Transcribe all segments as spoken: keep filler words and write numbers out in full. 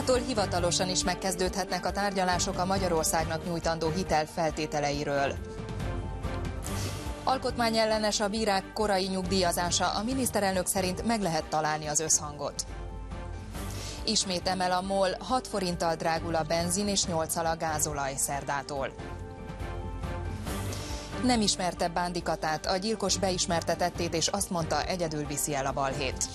Mától hivatalosan is megkezdődhetnek a tárgyalások a Magyarországnak nyújtandó hitel feltételeiről. Alkotmányellenes a bírák korai nyugdíjazása, a miniszterelnök szerint meg lehet találni az összhangot. Ismét emel a MOL, hat forinttal drágul a benzin és nyolccal a gázolaj szerdától. Nem ismerte Bándikatát, a gyilkos beismerte tettét és azt mondta, egyedül viszi el a balhét.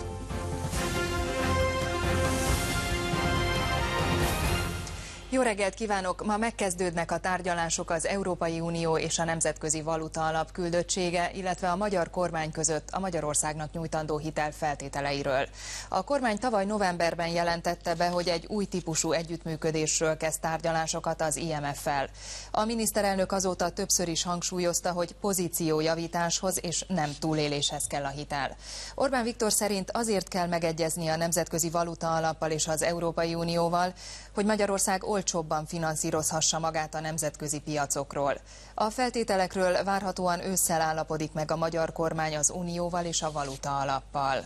Jó reggelt kívánok! Ma megkezdődnek a tárgyalások az Európai Unió és a Nemzetközi Valuta Alap küldöttsége, illetve a magyar kormány között a Magyarországnak nyújtandó hitel feltételeiről. A kormány tavaly novemberben jelentette be, hogy egy új típusú együttműködésről kezd tárgyalásokat az I M F-fel. A miniszterelnök azóta többször is hangsúlyozta, hogy pozíciójavításhoz és nem túléléshez kell a hitel. Orbán Viktor szerint azért kell megegyezni a Nemzetközi Valuta Alappal és az Európai Unióval, hogy Magyarország olcsóbban finanszírozhassa magát a nemzetközi piacokról. A feltételekről várhatóan ősszel állapodik meg a magyar kormány az Unióval és a Valuta Alappal.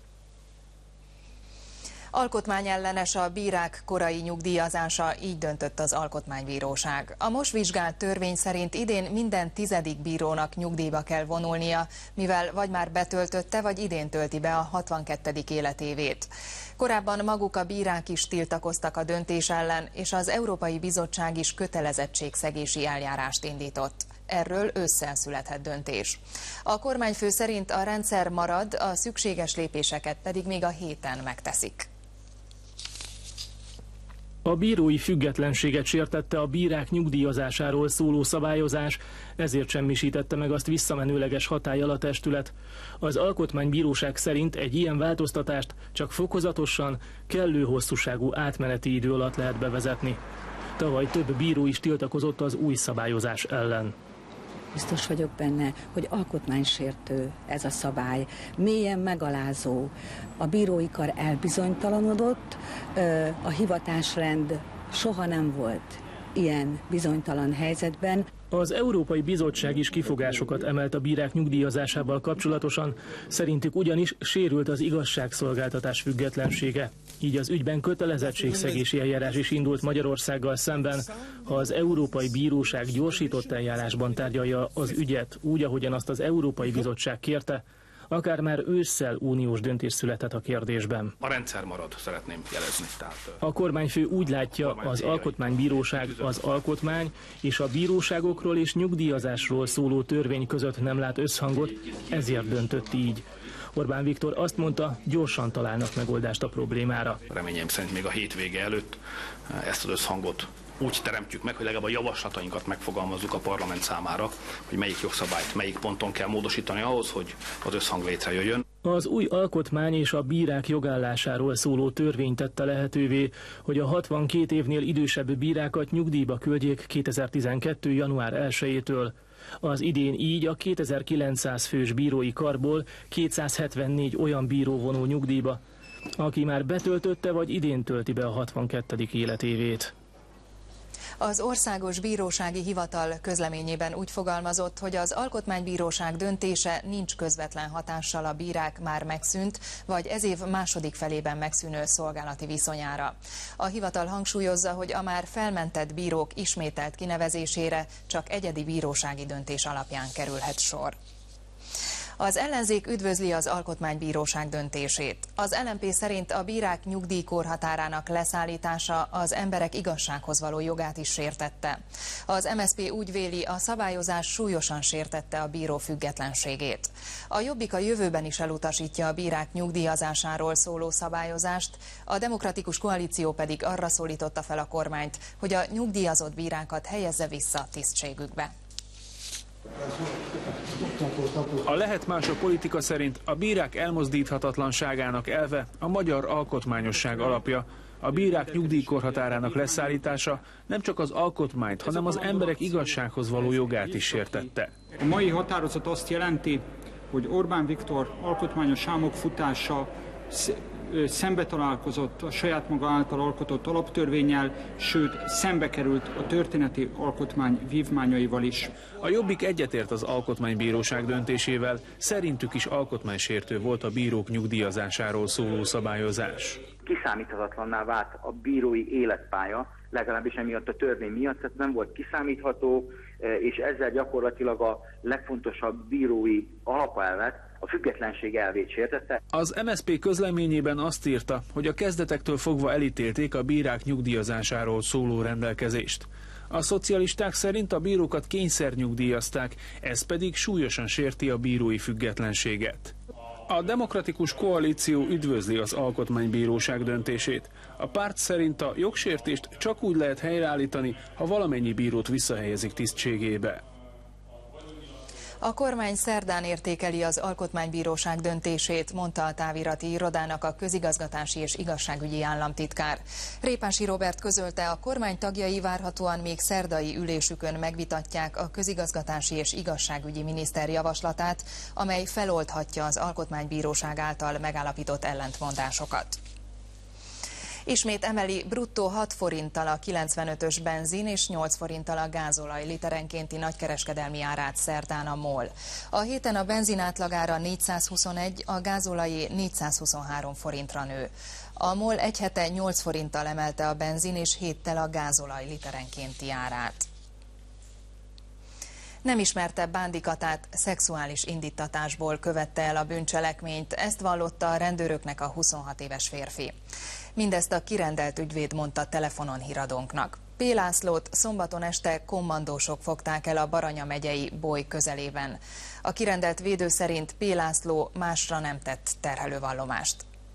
Alkotmányellenes a bírák korai nyugdíjazása, így döntött az Alkotmánybíróság. A most vizsgált törvény szerint idén minden tizedik bírónak nyugdíjba kell vonulnia, mivel vagy már betöltötte, vagy idén tölti be a hatvankettedik életévét. Korábban maguk a bírák is tiltakoztak a döntés ellen, és az Európai Bizottság is kötelezettségszegési eljárást indított. Erről ősszel születhet döntés. A kormányfő szerint a rendszer marad, a szükséges lépéseket pedig még a héten megteszik. A bírói függetlenséget sértette a bírák nyugdíjazásáról szóló szabályozás, ezért semmisítette meg azt visszamenőleges hatállyal a testület. Az Alkotmánybíróság szerint egy ilyen változtatást csak fokozatosan, kellő hosszúságú átmeneti idő alatt lehet bevezetni. Tavaly több bíró is tiltakozott az új szabályozás ellen. Biztos vagyok benne, hogy alkotmánysértő ez a szabály, mélyen megalázó. A bírói kar elbizonytalanodott, a hivatásrend soha nem volt ilyen bizonytalan helyzetben. Az Európai Bizottság is kifogásokat emelt a bírák nyugdíjazásával kapcsolatosan, szerintük ugyanis sérült az igazságszolgáltatás függetlensége. Így az ügyben kötelezettségszegési eljárás is indult Magyarországgal szemben, ha az Európai Bíróság gyorsított eljárásban tárgyalja az ügyet úgy, ahogyan azt az Európai Bizottság kérte, akár már ősszel uniós döntés született a kérdésben. A rendszer marad, szeretném jelezni. Tehát, a kormányfő úgy látja, az Alkotmánybíróság az alkotmány és a bíróságokról és nyugdíjazásról szóló törvény között nem lát összhangot, ezért döntött így. Orbán Viktor azt mondta, gyorsan találnak megoldást a problémára. Reményeim szerint még a hétvége előtt ezt az összhangot úgy teremtjük meg, hogy legalább a javaslatainkat megfogalmazzuk a parlament számára, hogy melyik jogszabályt, melyik ponton kell módosítani ahhoz, hogy az összhang létrejöjjön. Az új alkotmány és a bírák jogállásáról szóló törvény tette lehetővé, hogy a hatvankét évnél idősebb bírákat nyugdíjba küldjék kétezer-tizenkettő. január elsejétől. Az idén így a kétezer-kilencszáz fős bírói karból kétszázhetvennégy olyan bíró vonul nyugdíjba, aki már betöltötte vagy idén tölti be a hatvankettedik életévét. Az Országos Bírósági Hivatal közleményében úgy fogalmazott, hogy az Alkotmánybíróság döntése nincs közvetlen hatással a bírák már megszűnt, vagy ez év második felében megszűnő szolgálati viszonyára. A hivatal hangsúlyozza, hogy a már felmentett bírók ismételt kinevezésére csak egyedi bírósági döntés alapján kerülhet sor. Az ellenzék üdvözli az Alkotmánybíróság döntését. Az el em pé szerint a bírák nyugdíjkorhatárának leszállítása az emberek igazsághoz való jogát is sértette. Az em es zé pé úgy véli, a szabályozás súlyosan sértette a bíró függetlenségét. A Jobbik a jövőben is elutasítja a bírák nyugdíjazásáról szóló szabályozást, a Demokratikus Koalíció pedig arra szólította fel a kormányt, hogy a nyugdíjazott bírákat helyezze vissza tisztségükbe. A lehet más a politika szerint a bírák elmozdíthatatlanságának elve a magyar alkotmányosság alapja. A bírák nyugdíjkorhatárának leszállítása nem csak az alkotmányt, hanem az emberek igazsághoz való jogát is sértette. A mai határozat azt jelenti, hogy Orbán Viktor alkotmányos álmok futása szembe találkozott a saját maga által alkotott alaptörvénnyel, sőt, szembe került a történeti alkotmány vívmányaival is. A Jobbik egyetért az Alkotmánybíróság döntésével, szerintük is alkotmánysértő volt a bírók nyugdíjazásáról szóló szabályozás. Kiszámíthatatlanná vált a bírói életpálya, legalábbis emiatt a törvény miatt, tehát nem volt kiszámítható, és ezzel gyakorlatilag a legfontosabb bírói alapelvet, a függetlenség elvét sértette. Az em es zé pé közleményében azt írta, hogy a kezdetektől fogva elítélték a bírák nyugdíjazásáról szóló rendelkezést. A szocialisták szerint a bírókat kényszernyugdíjazták, ez pedig súlyosan sérti a bírói függetlenséget. A Demokratikus Koalíció üdvözli az Alkotmánybíróság döntését. A párt szerint a jogsértést csak úgy lehet helyreállítani, ha valamennyi bírót visszahelyezik tisztségébe. A kormány szerdán értékeli az Alkotmánybíróság döntését, mondta a távirati irodának a közigazgatási és igazságügyi államtitkár. Répási Róbert közölte, a kormány tagjai várhatóan még szerdai ülésükön megvitatják a közigazgatási és igazságügyi miniszter javaslatát, amely feloldhatja az Alkotmánybíróság által megállapított ellentmondásokat. Ismét emeli bruttó hat forinttal a kilencvenötös benzin és nyolc forinttal a gázolaj literenkénti nagykereskedelmi árát szerdán a MOL. A héten a benzin átlagára négyszázhuszonegy, a gázolajé négyszázhuszonhárom forintra nő. A MOL egy hete nyolc forinttal emelte a benzin és héttel a gázolaj literenkénti árát. Nem ismerte Bándikatát, szexuális indíttatásból követte el a bűncselekményt, ezt vallotta a rendőröknek a huszonhat éves férfi. Mindezt a kirendelt ügyvéd mondta telefonon híradónknak. P. Lászlót szombaton este kommandósok fogták el a Baranya megyei Boly közelében. A kirendelt védő szerint P. László másra nem tett terhelővallomást.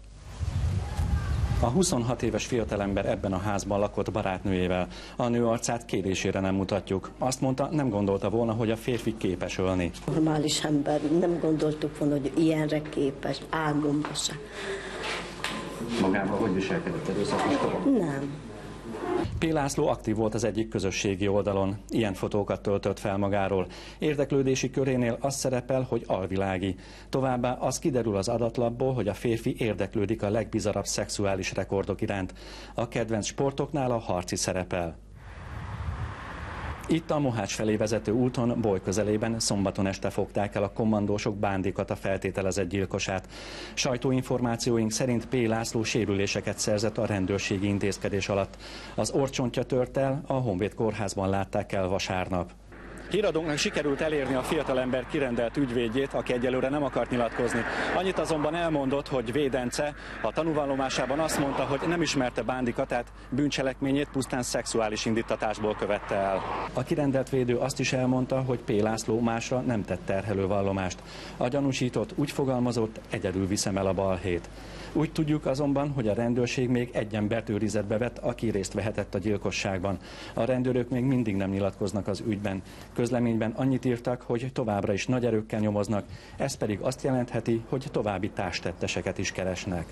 A huszonhat éves fiatalember ebben a házban lakott barátnőjével. A nő arcát kérésére nem mutatjuk. Azt mondta, nem gondolta volna, hogy a férfi képes ölni. Normális ember, nem gondoltuk volna, hogy ilyenre képes, álmomba sem. Magában hogy viselkedett, erőszakos korban? Nem. P. László aktív volt az egyik közösségi oldalon. Ilyen fotókat töltött fel magáról. Érdeklődési körénél az szerepel, hogy alvilági. Továbbá az kiderül az adatlapból, hogy a férfi érdeklődik a legbizarabb szexuális rekordok iránt. A kedvenc sportoknál a harci szerepel. Itt a Mohács felé vezető úton, Boly közelében szombaton este fogták el a kommandósok Bándikata feltételezett gyilkosát. Sajtóinformációink szerint P. László sérüléseket szerzett a rendőrségi intézkedés alatt. Az orrcsontja tört el, a Honvéd kórházban látták el vasárnap. Híradónknak sikerült elérni a fiatalember kirendelt ügyvédjét, aki egyelőre nem akart nyilatkozni. Annyit azonban elmondott, hogy védence a tanúvallomásában azt mondta, hogy nem ismerte Bándikatát, bűncselekményét pusztán szexuális indíttatásból követte el. A kirendelt védő azt is elmondta, hogy P. László másra nem tett terhelővallomást. A gyanúsított úgy fogalmazott, egyedül viszem el a balhét. Úgy tudjuk azonban, hogy a rendőrség még egy embert őrizetbe vett, aki részt vehetett a gyilkosságban. A rendőrök még mindig nem nyilatkoznak az ügyben. Közleményben annyit írtak, hogy továbbra is nagy erőkkel nyomoznak, ez pedig azt jelentheti, hogy további társtetteseket is keresnek.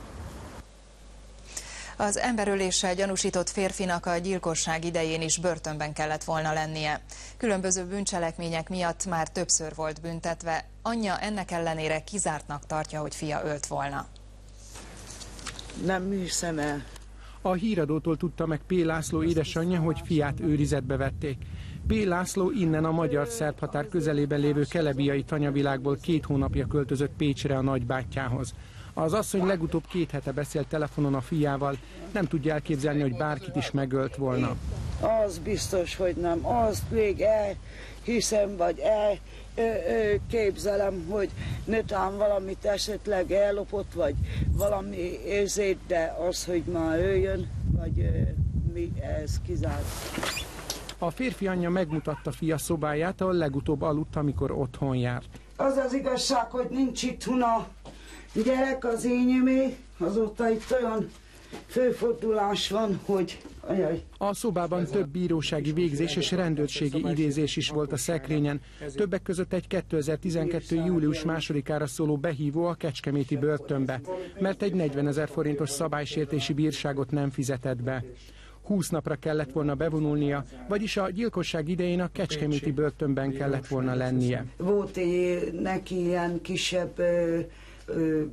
Az emberöléssel gyanúsított férfinak a gyilkosság idején is börtönben kellett volna lennie. Különböző bűncselekmények miatt már többször volt büntetve, anyja ennek ellenére kizártnak tartja, hogy fia ölt volna. Nem hiszem el. A híradótól tudta meg P. László édesanyja, hogy fiát őrizetbe vették. P. László innen a magyar-szerb határ közelében lévő kelebiai tanyavilágból két hónapja költözött Pécsre a nagybátyjához. Az asszony legutóbb két hete beszélt telefonon a fiával, nem tudja elképzelni, hogy bárkit is megölt volna. Az biztos, hogy nem. Azt még elhiszem, vagy el ö, ö, képzelem, hogy netán valamit esetleg ellopott, vagy valami érzét, de az, hogy már öljön, vagy ö, mi, ez kizárt. A férfi anyja megmutatta fia szobáját, ahol legutóbb aludt, amikor otthon járt. Az az igazság, hogy nincs itthon a gyerek, az ényemé, azóta itt olyan főfordulás van, hogy ajaj. A szobában több bírósági végzés és rendőrségi idézés is volt a szekrényen. Többek között egy kétezer-tizenkettő. július másodikára szóló behívó a kecskeméti börtönbe, mert egy negyvenezer forintos szabálysértési bírságot nem fizetett be. húsz napra kellett volna bevonulnia, vagyis a gyilkosság idején a kecskeméti börtönben kellett volna lennie. Volt neki ilyen kisebb ö, ö,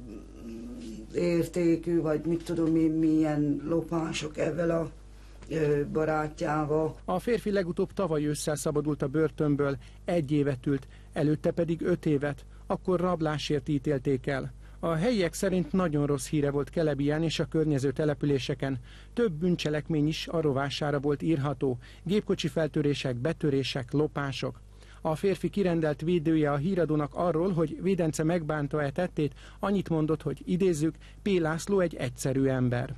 értékű, vagy mit tudom én, milyen lopások ezzel a barátjával. A férfi legutóbb tavaly ősszel szabadult a börtönből, egy évet ült, előtte pedig öt évet, akkor rablásért ítélték el. A helyiek szerint nagyon rossz híre volt Kelebiján és a környező településeken. Több bűncselekmény is a rovására volt írható, gépkocsi feltörések, betörések, lopások. A férfi kirendelt védője a Híradónak arról, hogy védence megbánta-e tettét, annyit mondott, hogy idézzük, P. László egy egyszerű ember.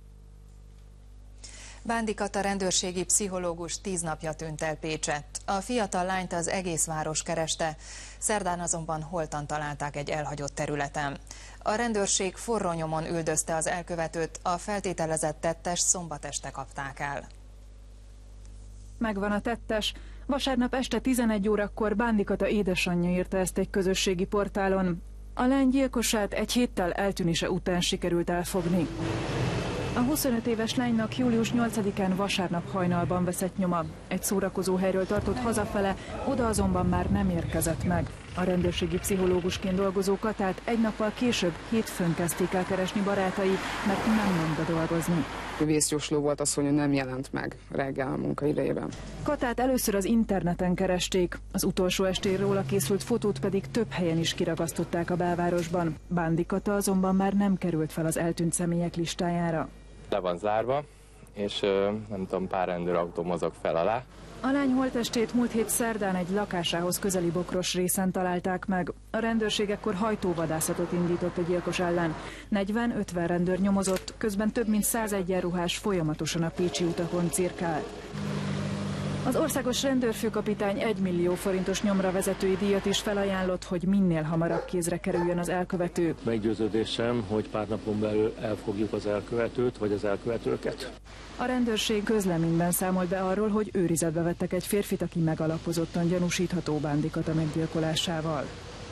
Bándi Kata rendőrségi pszichológus tíz napja tűnt el Pécsett. A fiatal lányt az egész város kereste, szerdán azonban holtan találták egy elhagyott területen. A rendőrség forró nyomon üldözte az elkövetőt, a feltételezett tettest szombat este kapták el. Megvan a tettes. Vasárnap este tizenegy órakor Bándi Kata édesanyja írta ezt egy közösségi portálon. A lány gyilkosát egy héttel eltűnése után sikerült elfogni. A huszonöt éves lánynak július nyolcadikán vasárnap hajnalban veszett nyoma. Egy szórakozó helyről tartott hazafele, oda azonban már nem érkezett meg. A rendőrségi pszichológusként dolgozó Katát egy nappal később hétfőn kezdték el keresni barátai, mert nem ment be dolgozni. Vészjósló volt az, hogy nem jelent meg reggel a munkaidejében. Katát először az interneten keresték, az utolsó estéről a készült fotót pedig több helyen is kiragasztották a belvárosban. Bándi Kata azonban már nem került fel az eltűnt személyek listájára. Le van zárva, és nem tudom, pár rendőrautó mozog fel alá. A lány holttestét múlt hét szerdán egy lakásához közeli bokros részen találták meg. A rendőrség ekkor hajtóvadászatot indított a gyilkos ellen. negyven-ötven rendőr nyomozott, közben több mint száz egyenruhás folyamatosan a pécsi utakon cirkált. Az országos rendőrfőkapitány egy millió forintos nyomra vezetői díjat is felajánlott, hogy minél hamarabb kézre kerüljön az elkövető. Meggyőződésem, hogy pár napon belül elfogjuk az elkövetőt, vagy az elkövetőket. A rendőrség közleményben számolt be arról, hogy őrizetbe vettek egy férfit, aki megalapozottan gyanúsítható Bándi Kata meggyilkolásával.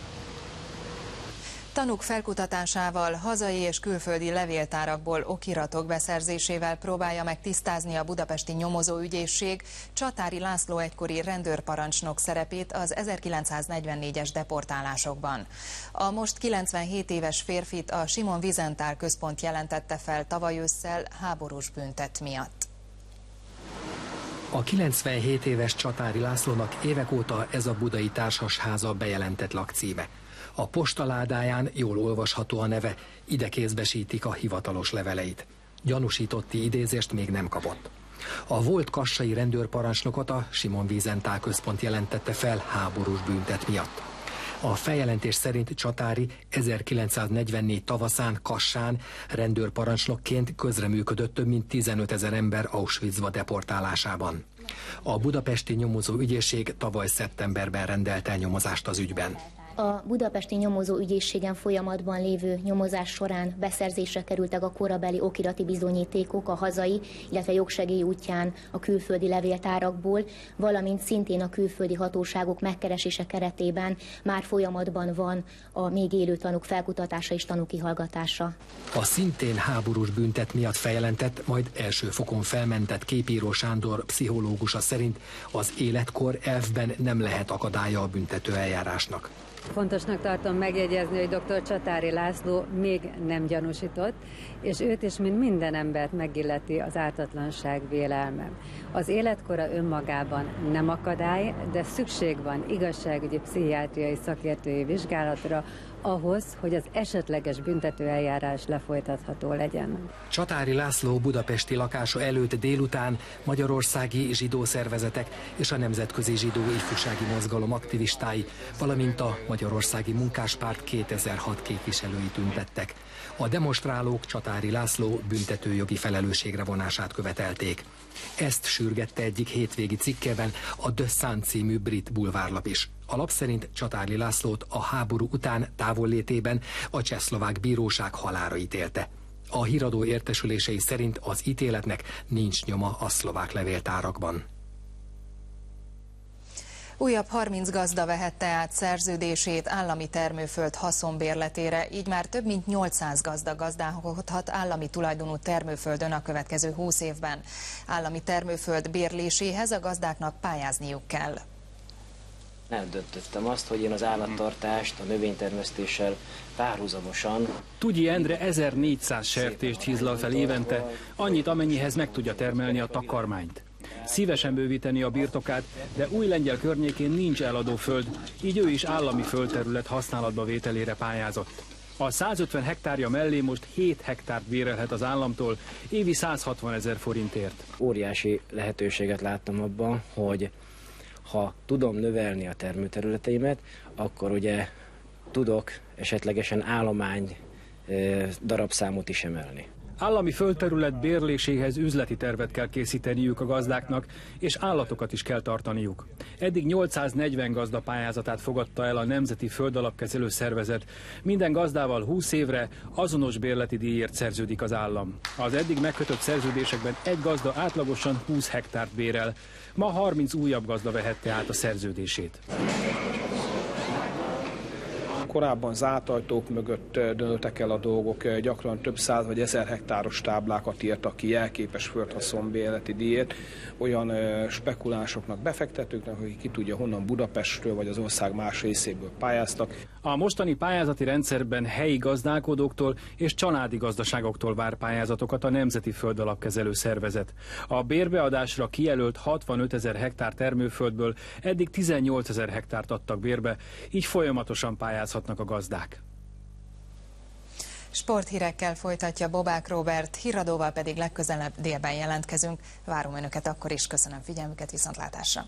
Tanúk felkutatásával, hazai és külföldi levéltárakból okiratok beszerzésével próbálja meg tisztázni a budapesti nyomozóügyészség Csatári László egykori rendőrparancsnok szerepét az ezerkilencszáznegyvennégyes deportálásokban. A most kilencvenhét éves férfit a Simon Wiesenthal központ jelentette fel tavaly ősszel háborús bűntett miatt. A kilencvenhét éves Csatári Lászlónak évek óta ez a budai társasháza bejelentett lakcíme. A postaládáján jól olvasható a neve, ide kézbesítik a hivatalos leveleit. Gyanúsítotti idézést még nem kapott. A volt kassai rendőrparancsnokot a Simon Wiesenthal központ jelentette fel háborús bűntett miatt. A feljelentés szerint Csatári ezerkilencszáznegyvennégy tavaszán Kassán rendőrparancsnokként közreműködött több mint tizenötezer ember Auschwitzba deportálásában. A budapesti nyomozó ügyészség tavaly szeptemberben rendelt el nyomozást az ügyben. A budapesti nyomozó ügyészségen folyamatban lévő nyomozás során beszerzésre kerültek a korabeli okirati bizonyítékok a hazai, illetve jogsegély útján a külföldi levéltárakból, valamint szintén a külföldi hatóságok megkeresése keretében már folyamatban van a még élő tanúk felkutatása és tanúkihallgatása. A szintén háborús bűntett miatt feljelentett, majd első fokon felmentett Képíró Sándor pszichológusa szerint az életkor elvben nem lehet akadálya a büntető eljárásnak. Fontosnak tartom megjegyezni, hogy dr. Csatári László még nem gyanúsított, és őt is, mint minden embert megilleti az ártatlanság vélelme. Az életkora önmagában nem akadály, de szükség van igazságügyi pszichiátriai szakértői vizsgálatra ahhoz, hogy az esetleges büntetőeljárás lefolytatható legyen. Csatári László budapesti lakása előtt délután magyarországi zsidó szervezetek és a Nemzetközi Zsidó Ifjúsági Mozgalom aktivistái, valamint a Magyarországi Munkáspárt kétezer-hat képviselői tüntettek. A demonstrálók Csatári László büntetőjogi felelősségre vonását követelték. Ezt sürgette egyik hétvégi cikkében a The Sun című brit bulvárlap is. A lap szerint Csatári Lászlót a háború után távollétében a csehszlovák bíróság halálra ítélte. A híradó értesülései szerint az ítéletnek nincs nyoma a szlovák levéltárakban. Újabb harminc gazda vehette át szerződését állami termőföld haszonbérletére, így már több mint nyolcszáz gazda gazdálkodhat állami tulajdonú termőföldön a következő húsz évben. Állami termőföld bérléséhez a gazdáknak pályázniuk kell. Eldöntöttem azt, hogy én az állattartást a növénytermesztéssel párhuzamosan... Tugyi Endre ezernégyszáz sertést hízlal fel évente, annyit, amennyihez meg tudja termelni a takarmányt. Szívesen bővíteni a birtokát, de Újlengyel környékén nincs eladó föld, így ő is állami földterület használatba vételére pályázott. A százötven hektárja mellé most hét hektárt bérelhet az államtól, évi százhatvan ezer forintért. Óriási lehetőséget láttam abban, hogy ha tudom növelni a termőterületeimet, akkor ugye tudok esetlegesen állomány darabszámot is emelni. Állami földterület bérléséhez üzleti tervet kell készíteniük a gazdáknak, és állatokat is kell tartaniuk. Eddig nyolcszáznegyven gazda pályázatát fogadta el a Nemzeti Földalapkezelő Szervezet. Minden gazdával húsz évre azonos bérleti díjért szerződik az állam. Az eddig megkötött szerződésekben egy gazda átlagosan húsz hektárt bérel. Ma harminc újabb gazda vehette át a szerződését. Korábban zárt ajtók mögött dőltek el a dolgok, gyakran több száz vagy ezer hektáros táblákat írtak ki jelképes földhaszonbérleti díjért olyan spekulánsoknak, befektetőknek, akik ki tudja honnan Budapestről vagy az ország más részéből pályáztak. A mostani pályázati rendszerben helyi gazdálkodóktól és családi gazdaságoktól vár pályázatokat a Nemzeti Földalapkezelő Szervezet. A bérbeadásra kijelölt hatvanöt ezer hektár termőföldből eddig tizennyolc ezer hektárt adtak bérbe, így folyamatosan pályázhatnak a gazdák. Sporthírekkel folytatja Bobák Róbert, híradóval pedig legközelebb délben jelentkezünk. Várom önöket akkor is, köszönöm figyelmüket, viszontlátásra!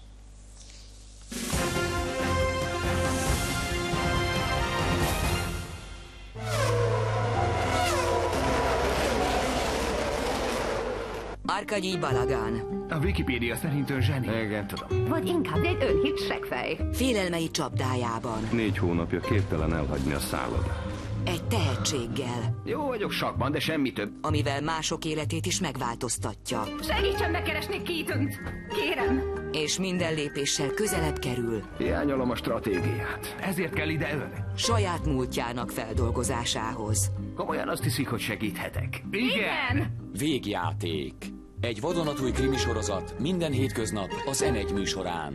Arkadij Balagán. A Wikipédia szerint ön zseni. Igen, tudom. Vagy inkább egy önhit seggfej. Félelmei csapdájában. Négy hónapja képtelen elhagyni a szállodát. Egy tehetséggel. Jó vagyok sakban, de semmi több. Amivel mások életét is megváltoztatja. Segítsen megkeresni Keaton-t! Kérem! És minden lépéssel közelebb kerül. Hiányolom a stratégiát. Ezért kell ide ön. Saját múltjának feldolgozásához. Komolyan azt hiszik, hogy segíthetek? Igen! Végjáték. Egy vadonatúj krimisorozat minden hétköznap az en egy műsorán.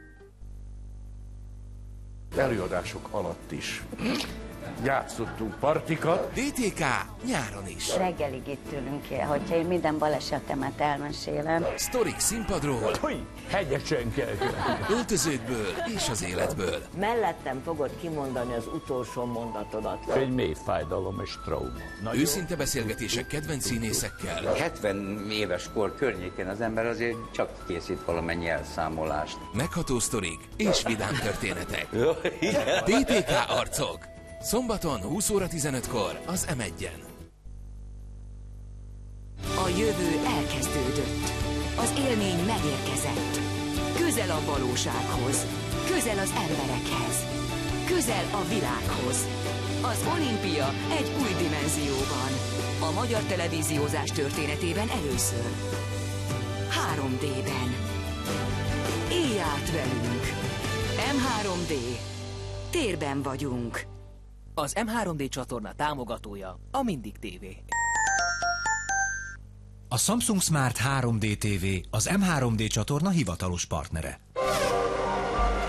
Előadások alatt is játszottunk partikat. dé té ká nyáron is. Reggelig itt ülünk ki, hogyha én minden balesetemet elmesélem. Sztorik színpadról, hegyesen kell. öltözőkből és az életből. Mellettem fogod kimondani az utolsó mondatodat. Egy mély fájdalom és trauma. Őszinte beszélgetések kedvenc színészekkel. hetven éves kor környékén az ember azért csak készít valamennyi elszámolást. Megható sztorik és vidám történetek. dé té ká arcok. Szombaton húsz óra tizenötkor az em egyen. A jövő elkezdődött. Az élmény megérkezett. Közel a valósághoz. Közel az emberekhez. Közel a világhoz. Az olimpia egy új dimenzióban. A magyar televíziózás történetében először. három dében. Élj át velünk. em három dé. Térben vagyunk. Az em három dé csatorna támogatója a Mindig té vé. A Samsung Smart három dé té vé az em három dé csatorna hivatalos partnere.